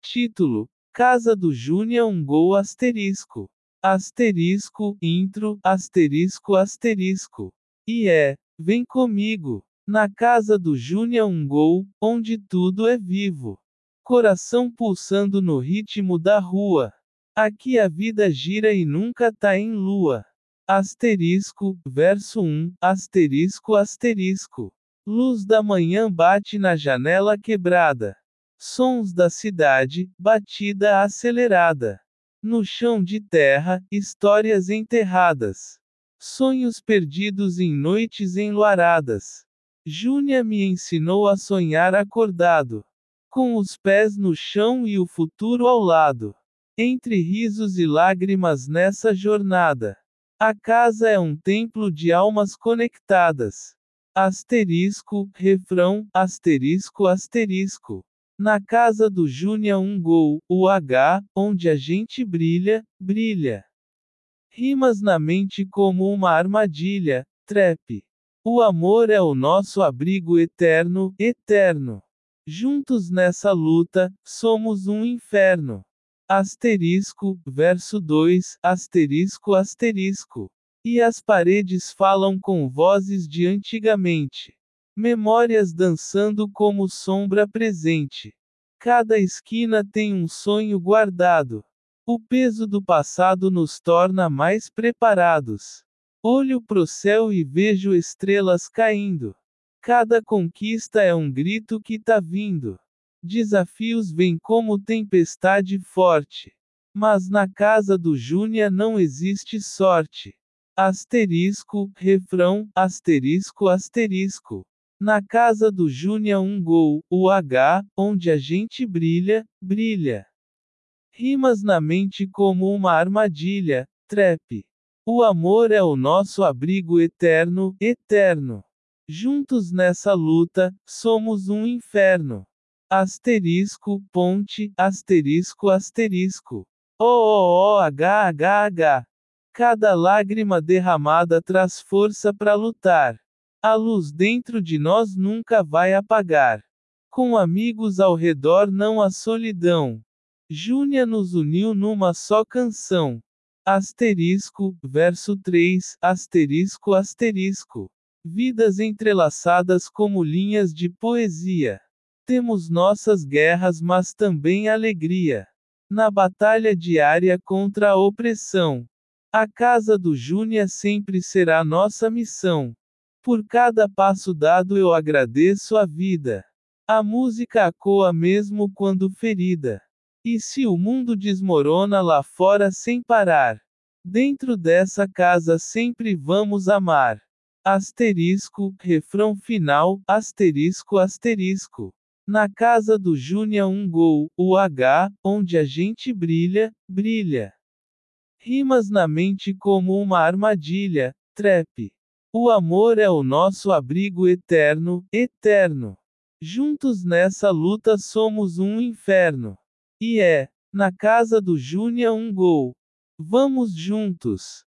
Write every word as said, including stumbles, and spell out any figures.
Título: Casa do Júnior um gol asterisco. Asterisco, intro, asterisco asterisco. E é, vem comigo. Na casa do Júnior um gol, onde tudo é vivo. Coração pulsando no ritmo da rua. Aqui a vida gira e nunca tá em lua. Asterisco, verso um, asterisco asterisco. Luz da manhã bate na janela quebrada. Sons da cidade, batida acelerada. No chão de terra, histórias enterradas. Sonhos perdidos em noites enluaradas. Júnior me ensinou a sonhar acordado. Com os pés no chão e o futuro ao lado. Entre risos e lágrimas nessa jornada. A casa é um templo de almas conectadas. Asterisco, refrão, asterisco asterisco. Na casa do Júnior um gol, o H, onde a gente brilha, brilha. Rimas na mente como uma armadilha, trap. O amor é o nosso abrigo eterno, eterno. Juntos nessa luta, somos um inferno. Asterisco, verso dois, asterisco asterisco. E as paredes falam com vozes de antigamente. Memórias dançando como sombra presente. Cada esquina tem um sonho guardado. O peso do passado nos torna mais preparados. Olho pro céu e vejo estrelas caindo. Cada conquista é um grito que tá vindo. Desafios vêm como tempestade forte. Mas na casa do Júnior não existe sorte. Asterisco, refrão, asterisco asterisco. Na casa do Júnior um gol, o H, onde a gente brilha, brilha. Rimas na mente como uma armadilha, trap. O amor é o nosso abrigo eterno, eterno. Juntos nessa luta, somos um inferno. Asterisco, ponte, asterisco asterisco. O O O H H H. Cada lágrima derramada traz força para lutar. A luz dentro de nós nunca vai apagar. Com amigos ao redor não há solidão. Júnior nos uniu numa só canção. Asterisco, verso três, asterisco asterisco. Vidas entrelaçadas como linhas de poesia. Temos nossas guerras, mas também alegria. Na batalha diária contra a opressão. A casa do Júnior sempre será nossa missão. Por cada passo dado eu agradeço a vida. A música ecoa mesmo quando ferida. E se o mundo desmorona lá fora sem parar? Dentro dessa casa sempre vamos amar. Asterisco, refrão final, asterisco asterisco. Na casa do Júnior um gol, o H, onde a gente brilha, brilha. Rimas na mente como uma armadilha, trap. O amor é o nosso abrigo eterno, eterno. Juntos nessa luta somos um inferno. E é, na casa do Júnior um gol. Vamos juntos.